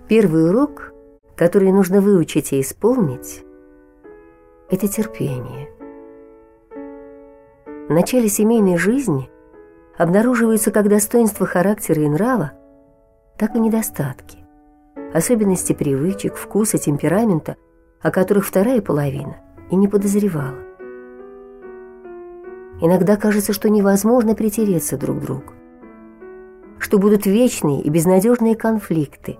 Первый урок, который нужно выучить и исполнить, это терпение. В начале семейной жизни обнаруживаются как достоинства характера и нрава, так и недостатки, особенности привычек, вкуса, темперамента, о которых вторая половина и не подозревала. Иногда кажется, что невозможно притереться друг к другу, что будут вечные и безнадежные конфликты.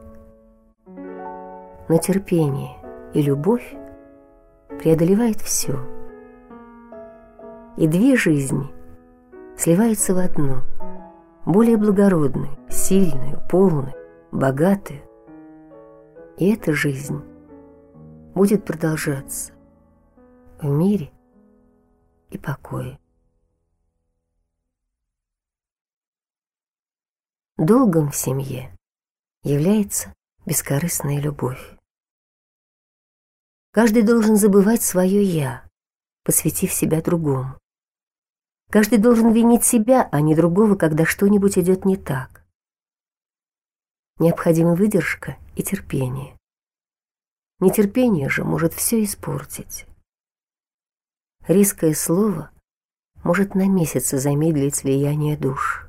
Но терпение и любовь преодолевают все. И две жизни сливаются в одну, более благородную, сильную, полную, богатую. И эта жизнь будет продолжаться в мире и покое. Долгом в семье является бескорыстная любовь. Каждый должен забывать свое «я», посвятив себя другому. Каждый должен винить себя, а не другого, когда что-нибудь идет не так. Необходима выдержка и терпение. Нетерпение же может все испортить. Резкое слово может на месяцы замедлить слияние душ.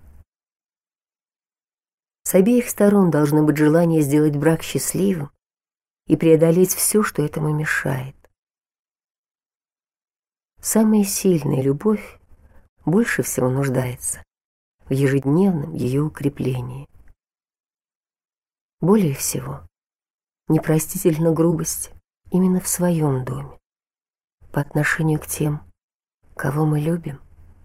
С обеих сторон должно быть желание сделать брак счастливым и преодолеть все, что этому мешает. Самая сильная любовь больше всего нуждается в ежедневном ее укреплении. Более всего, непростительна грубость именно в своем доме, по отношению к тем, кого мы любим.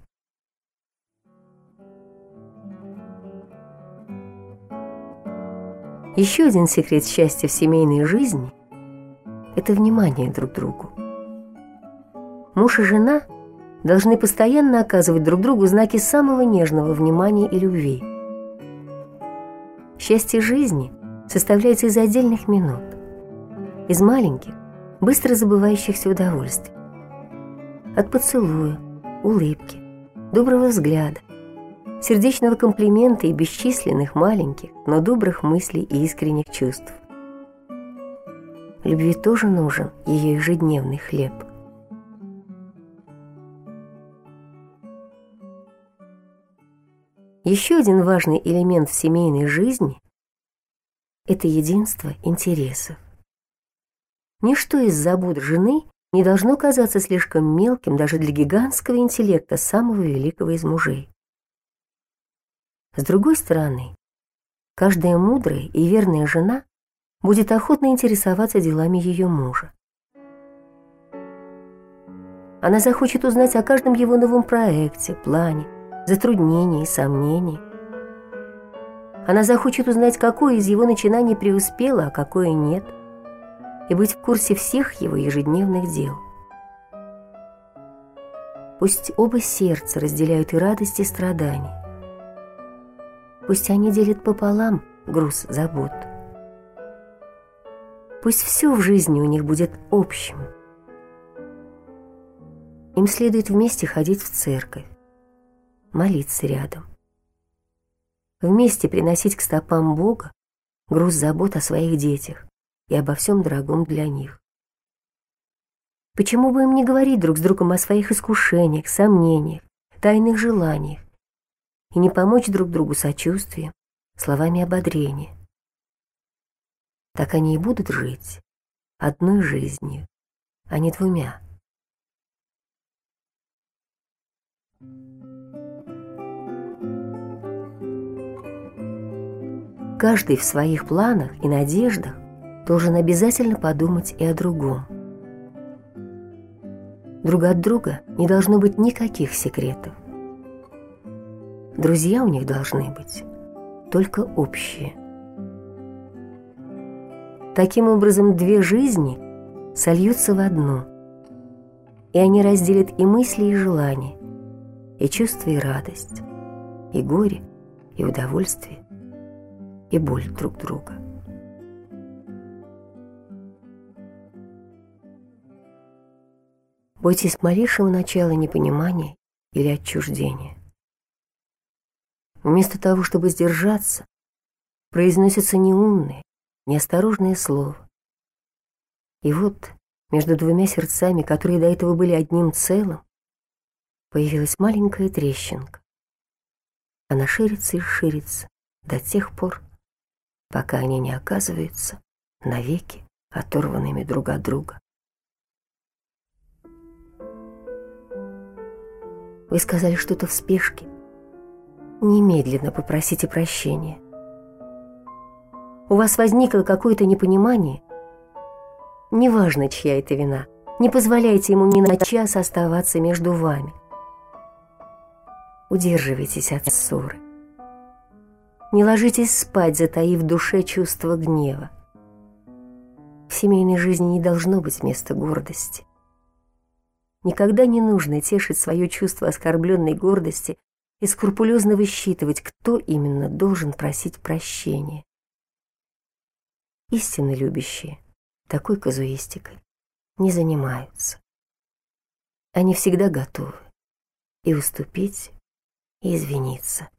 Еще один секрет счастья в семейной жизни – это внимание друг к другу. Муж и жена должны постоянно оказывать друг другу знаки самого нежного внимания и любви. Счастье жизни составляется из отдельных минут, из маленьких, быстро забывающихся удовольствий. От поцелуя, улыбки, доброго взгляда, сердечного комплимента и бесчисленных маленьких, но добрых мыслей и искренних чувств. Любви тоже нужен ее ежедневный хлеб. Еще один важный элемент в семейной жизни – это единство интересов. Ничто из забот жены не должно казаться слишком мелким даже для гигантского интеллекта самого великого из мужей. С другой стороны, каждая мудрая и верная жена будет охотно интересоваться делами ее мужа. Она захочет узнать о каждом его новом проекте, плане, затруднении, сомнении. Она захочет узнать, какое из его начинаний преуспело, а какое нет, и быть в курсе всех его ежедневных дел. Пусть оба сердца разделяют и радость, и страдания. Пусть они делят пополам груз забот. Пусть все в жизни у них будет общим. Им следует вместе ходить в церковь, молиться рядом. Вместе приносить к стопам Бога груз забот о своих детях и обо всем дорогом для них. Почему бы им не говорить друг с другом о своих искушениях, сомнениях, тайных желаниях и не помочь друг другу сочувствием, словами ободрения? Так они и будут жить одной жизнью, а не двумя. Каждый в своих планах и надеждах должен обязательно подумать и о другом. Друг от друга не должно быть никаких секретов. Друзья у них должны быть только общие. Таким образом, две жизни сольются в одну, и они разделят и мысли, и желания, и чувства, и радость, и горе, и удовольствие, и боль друг друга. Бойтесь малейшего начала непонимания или отчуждения. Вместо того, чтобы сдержаться, произносятся неумные, неосторожное слово. И вот между двумя сердцами, которые до этого были одним целым, появилась маленькая трещинка. Она ширится и ширится до тех пор, пока они не оказываются навеки оторванными друг от друга. Вы сказали что-то в спешке. Немедленно попросите прощения. У вас возникло какое-то непонимание. Неважно, чья это вина. Не позволяйте ему ни на час оставаться между вами. Удерживайтесь от ссоры. Не ложитесь спать, затаив в душе чувство гнева. В семейной жизни не должно быть места гордости. Никогда не нужно тешить свое чувство оскорбленной гордости и скрупулезно высчитывать, кто именно должен просить прощения. Истинно любящие такой казуистикой не занимаются. Они всегда готовы и уступить, и извиниться.